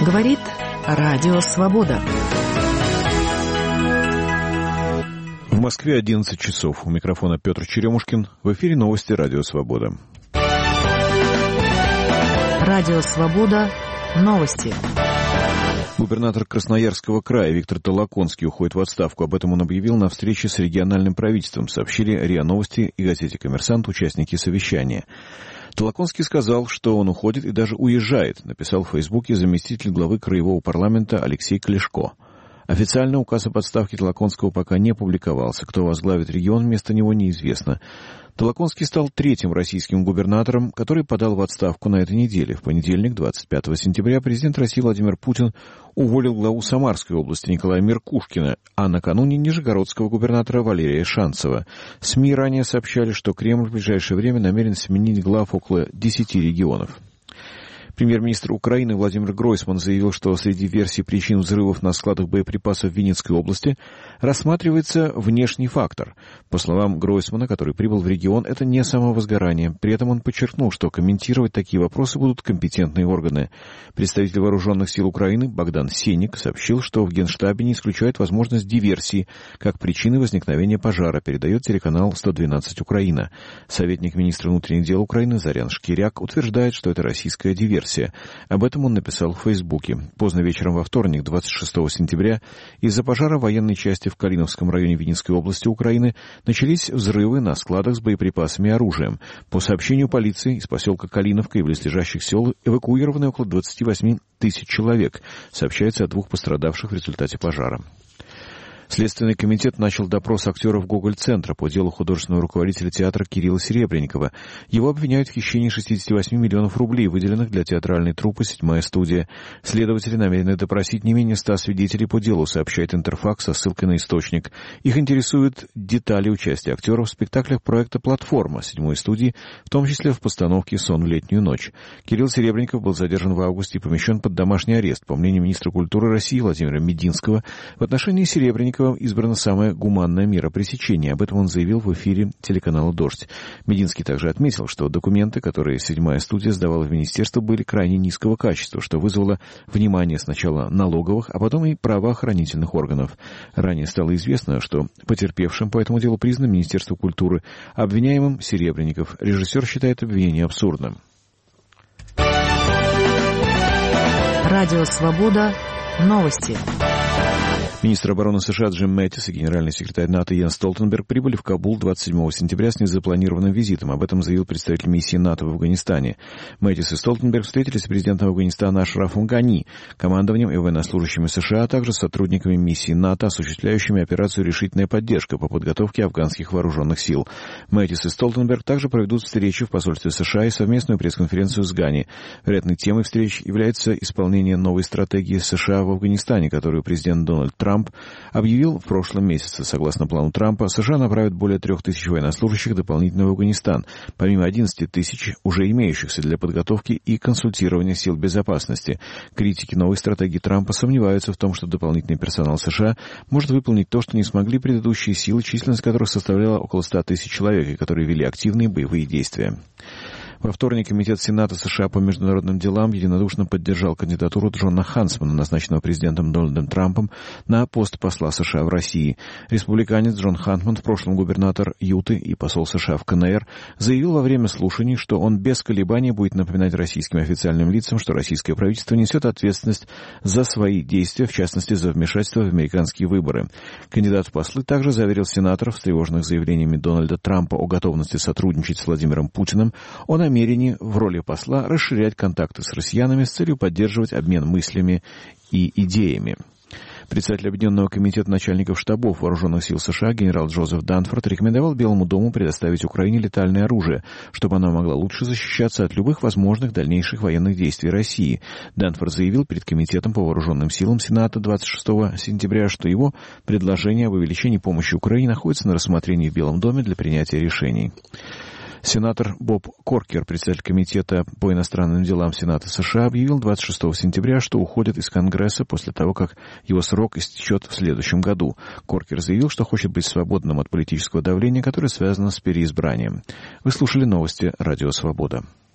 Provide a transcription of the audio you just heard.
Говорит Радио Свобода. В Москве 11 часов. У микрофона Петр Черемушкин. В эфире новости Радио Свобода. Радио Свобода. Новости. Губернатор Красноярского края Виктор Толоконский уходит в отставку. Об этом он объявил на встрече с региональным правительством, сообщили РИА Новости и газете «Коммерсант» участники совещания. Толоконский сказал, что он уходит и даже уезжает, написал в Фейсбуке заместитель главы краевого парламента Алексей Клешко. Официально указ об отставке Толоконского пока не публиковался. Кто возглавит регион, вместо него неизвестно. Толоконский стал третьим российским губернатором, который подал в отставку на этой неделе. В понедельник, 25 сентября, президент России Владимир Путин уволил главу Самарской области Николая Меркушкина, а накануне нижегородского губернатора Валерия Шанцева. СМИ ранее сообщали, что Кремль в ближайшее время намерен сменить глав около 10 регионов. Премьер-министр Украины Владимир Гройсман заявил, что среди версий причин взрывов на складах боеприпасов в Винницкой области рассматривается внешний фактор. По словам Гройсмана, который прибыл в регион, это не самовозгорание. При этом он подчеркнул, что комментировать такие вопросы будут компетентные органы. Представитель вооруженных сил Украины Богдан Сенник сообщил, что в Генштабе не исключают возможность диверсии как причины возникновения пожара, передает телеканал 112 Украина. Советник министра внутренних дел Украины Зарян Шкиряк утверждает, что это российская диверсия. Об этом он написал в Фейсбуке. Поздно вечером во вторник, 26 сентября, из-за пожара в военной части в Калиновском районе Винницкой области Украины начались взрывы на складах с боеприпасами и оружием. По сообщению полиции, из поселка Калиновка и близлежащих сел эвакуированы около 28 тысяч человек. Сообщается о 2 пострадавших в результате пожара. Следственный комитет начал допрос актеров Гоголь-центра по делу художественного руководителя театра Кирилла Серебренникова. Его обвиняют в хищении 68 миллионов рублей, выделенных для театральной труппы «Седьмая студия». Следователи намерены допросить не менее 100 свидетелей по делу, сообщает Интерфакс со ссылкой на источник. Их интересуют детали участия актеров в спектаклях проекта «Платформа» «Седьмой студии», в том числе в постановке «Сон в летнюю ночь». Кирилл Серебренников был задержан в августе и помещен под домашний арест. По мнению министра культуры России Владимира Мединского, в отношении Серебренникова избрана самая гуманная мера пресечения. Об этом он заявил в эфире телеканала «Дождь». Мединский также отметил, что документы, которые «Седьмая студия» сдавала в министерство, были крайне низкого качества, что вызвало внимание сначала налоговых, а потом и правоохранительных органов. Ранее стало известно, что потерпевшим по этому делу признано Министерство культуры. Обвиняемым Серебренников. Режиссер считает обвинение абсурдным. Радио Свобода. Новости. Министр обороны США Джим Мэттис и генеральный секретарь НАТО Йенс Столтенберг прибыли в Кабул 27 сентября с незапланированным визитом. Об этом заявил представитель миссии НАТО в Афганистане. Мэттис и Столтенберг встретились с президентом Афганистана Ашрафом Гани, командованием и военнослужащими США, а также с сотрудниками миссии НАТО, осуществляющими операцию «Решительная поддержка» по подготовке афганских вооруженных сил. Мэттис и Столтенберг также проведут встречи в посольстве США и совместную пресс-конференцию с Гани. Вероятной темой встреч является исполнение новой стратегии США в Афганистане, которую президент Дональд Трамп объявил в прошлом месяце. Согласно плану Трампа, США направят более 3000 военнослужащих дополнительно в Афганистан, помимо 11 тысяч уже имеющихся для подготовки и консультирования сил безопасности. Критики новой стратегии Трампа сомневаются в том, что дополнительный персонал США может выполнить то, что не смогли предыдущие силы, численность которых составляла около 100 тысяч человек, и которые вели активные боевые действия. Во вторник Комитет Сената США по международным делам единодушно поддержал кандидатуру Джона Хансмана, назначенного президентом Дональдом Трампом, на пост посла США в России. Республиканец Джон Хантман, в прошлом губернатор Юты и посол США в КНР, заявил во время слушаний, что он без колебаний будет напоминать российским официальным лицам, что российское правительство несет ответственность за свои действия, в частности, за вмешательство в американские выборы. Кандидат в послы также заверил сенаторов, встревоженных заявлениями Дональда Трампа о готовности сотрудничать с Владимиром Путиным, о намерении в роли посла расширять контакты с россиянами с целью поддерживать обмен мыслями и идеями. Председатель Объединенного комитета начальников штабов вооруженных сил США генерал Джозеф Данфорд рекомендовал Белому дому предоставить Украине летальное оружие, чтобы она могла лучше защищаться от любых возможных дальнейших военных действий России. Данфорд заявил перед Комитетом по вооруженным силам Сената 26 сентября, что его предложение об увеличении помощи Украине находится на рассмотрении в Белом доме для принятия решений. Сенатор Боб Коркер, председатель Комитета по иностранным делам Сената США, объявил 26 сентября, что уходит из Конгресса после того, как его срок истечет в следующем году. Коркер заявил, что хочет быть свободным от политического давления, которое связано с переизбранием. Вы слушали новости «Радио Свобода».